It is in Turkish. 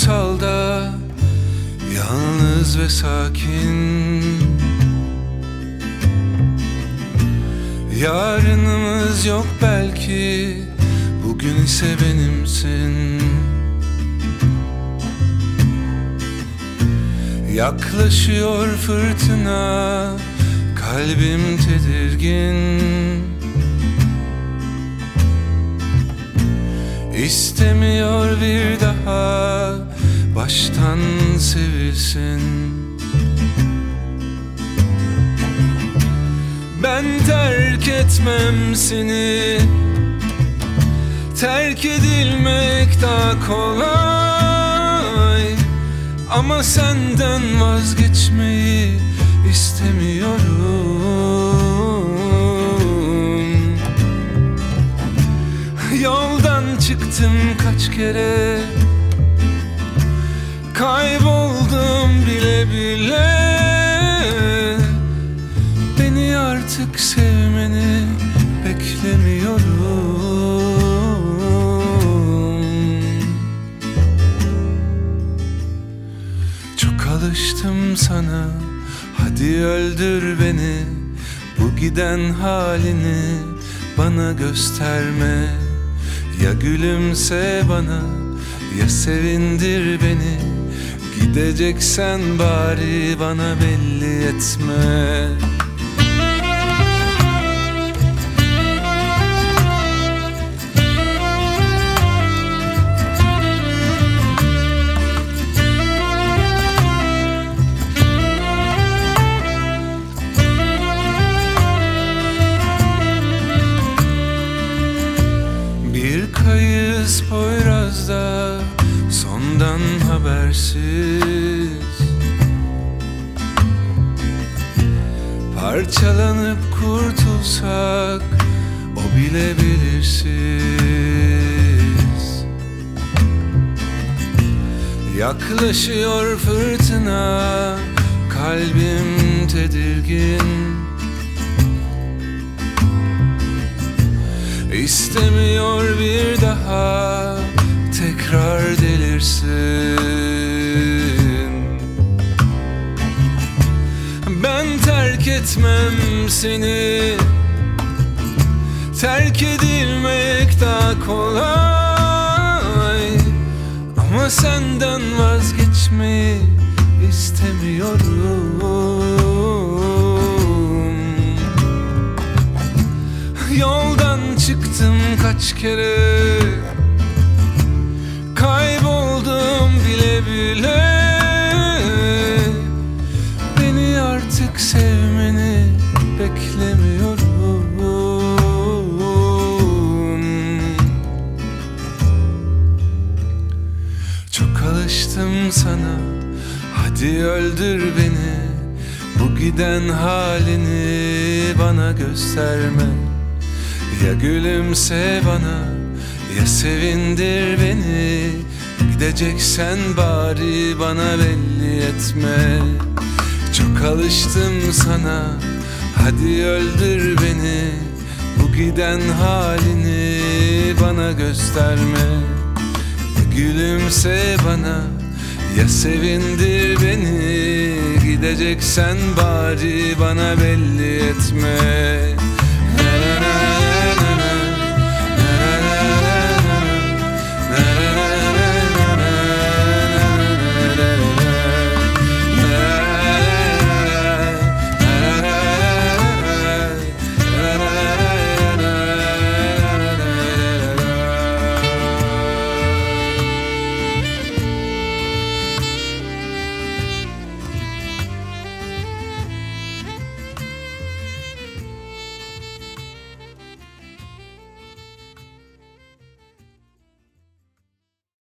kırsalda, yalnız ve sakin. Yarınımız yok belki, bugün ise benimsin. Yaklaşıyor fırtına, kalbim tedirgin. İstemiyor bir daha baştan sevilsin. Ben terk etmem seni, terk edilmek daha kolay. Ama senden vazgeçmeyi istemiyorum. Yoldan çıktım kaç kere, kayboldum bile bile. Beni artık sevmeni beklemiyorum. Çok alıştım sana, hadi öldür beni. Bu giden halini bana gösterme. Ya gülümse bana, ya sevindir beni. Gideceksen bari bana belli etme. Bir kayız Poyraz'da, sondan habersiz. Parçalanıp kurtulsak, o bile belirsiz. Yaklaşıyor fırtına, kalbim tedirgin. İstemiyor bir daha tekrar delirsin. Ben terk etmem seni, terk edilmek daha kolay. Ama senden vazgeçmeyi istemiyorum. Yoldan çıktım kaç kere, kayboldum bile bile. Beni artık sevmeni beklemiyorum. Çok alıştım sana, hadi öldür beni. Bu giden halini bana gösterme. Ya gülümse bana, ya sevindir beni. Gideceksen bari bana belli etme. Çok alıştım sana, hadi öldür beni. Bu giden halini bana gösterme. Ya gülümse bana, ya sevindir beni. Gideceksen bari bana belli etme.